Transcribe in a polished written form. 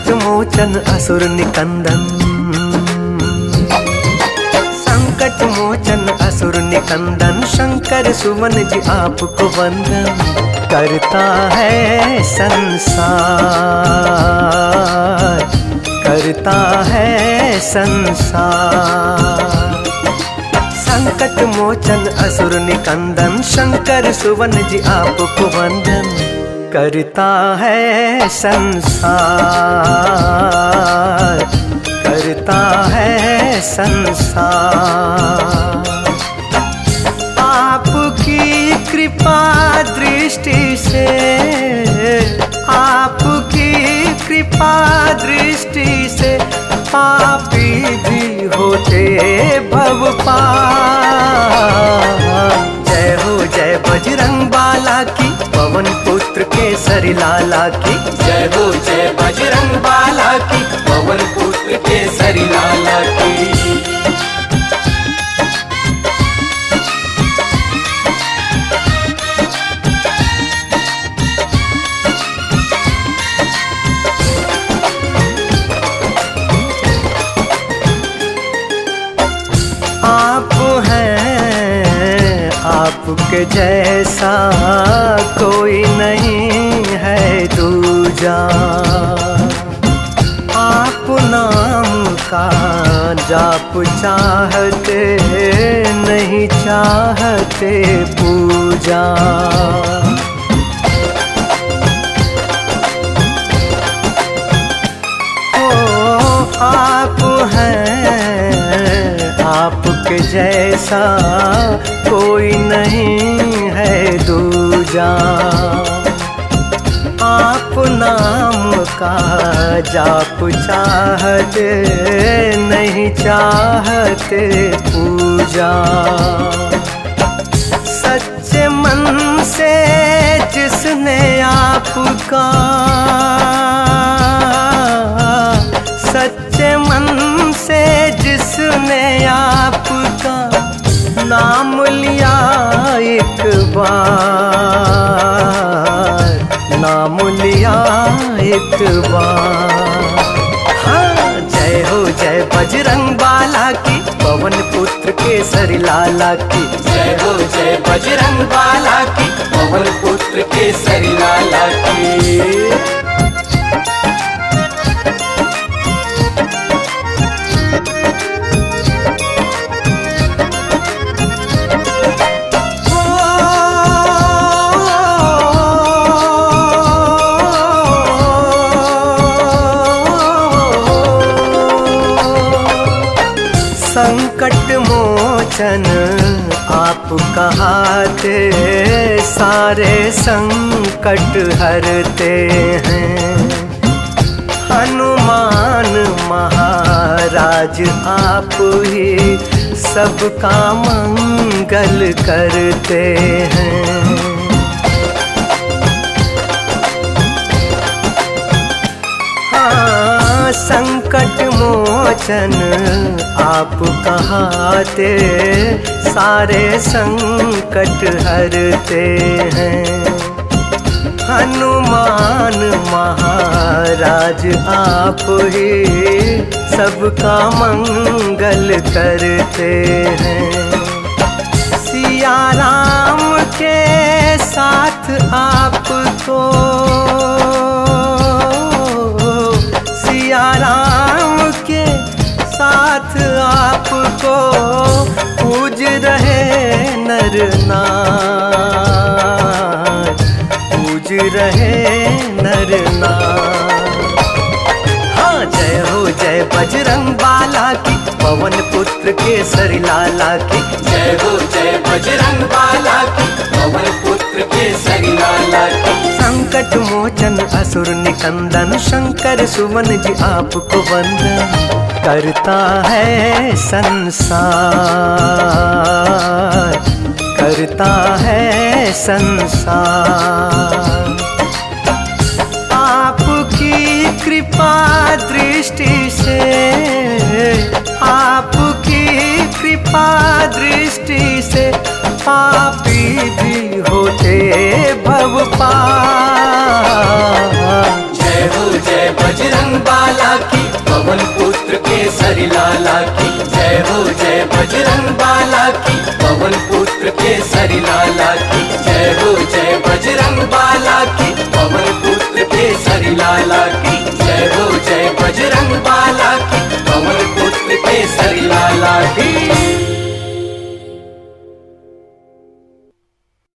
संकट मोचन असुर निकंदन, संकट मोचन असुर निकंदन, शंकर सुवन जी आपको वंदन। करता है संसार, करता है संसार। संकट मोचन असुर निकंदन, शंकर सुवन जी आपको वंदन। करता है संसार, करता है संसार। आपकी कृपा दृष्टि से, आपकी कृपा दृष्टि से पापी भी होते भव पार। जय हो जय बजरंग बाला की, पवन पुत्र केसरी लाला की। जय हो जय बजरंग बाला की, पवन पुत्र केसरी लाला की। आप हैं, आपके जैसा कोई नहीं है दूजा। आप नाम का जाप चाहते नहीं चाहते पूजा। ओ आप हैं, आपके जैसा कोई नहीं है दूजा। आप नाम का जाप चाहते नहीं चाहते पूजा। सच्चे मन से जिसने आपका, सच्चे मन से जिसने आपका नाम लिया एक बार, नाम लिया एक बार। हाँ, जय हो जय बजरंग बाला की, पवन पुत्र केसरी लाला की। जय हो जय बजरंग बाला की, पवन पुत्र केसरी लाला की। संकट मोचन आपका हाथ, सारे संकट हरते हैं। हनुमान महाराज आप ही सबका मंगल करते हैं। संकट मोचन आप कहाते, सारे संकट हरते हैं। हनुमान महाराज आप ही सबका मंगल करते हैं। सिया राम के साथ आपको, सिया राम के साथ आपको पूज रहे नर नार, पूज रहे नर नार। हाँ, जय हो जय बजरंग बाला की, पवन पुत्र केसरी लाला की। जय हो जय बजरंग बाला की, पवन पुत्र केसरी लाला की। संकट मोचन असुर निकंदन, शंकर सुवन जी आपको वंदन। करता है संसार, करता है संसार। आपकी कृपा दृष्टि से, आपकी कृपा दृष्टि से पापी भी होते भव पार। जय हो जय बजरंग बाला। केसरी लाला की जय हो